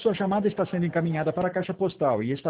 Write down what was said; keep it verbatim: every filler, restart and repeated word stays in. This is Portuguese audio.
Sua chamada está sendo encaminhada para a caixa postal e está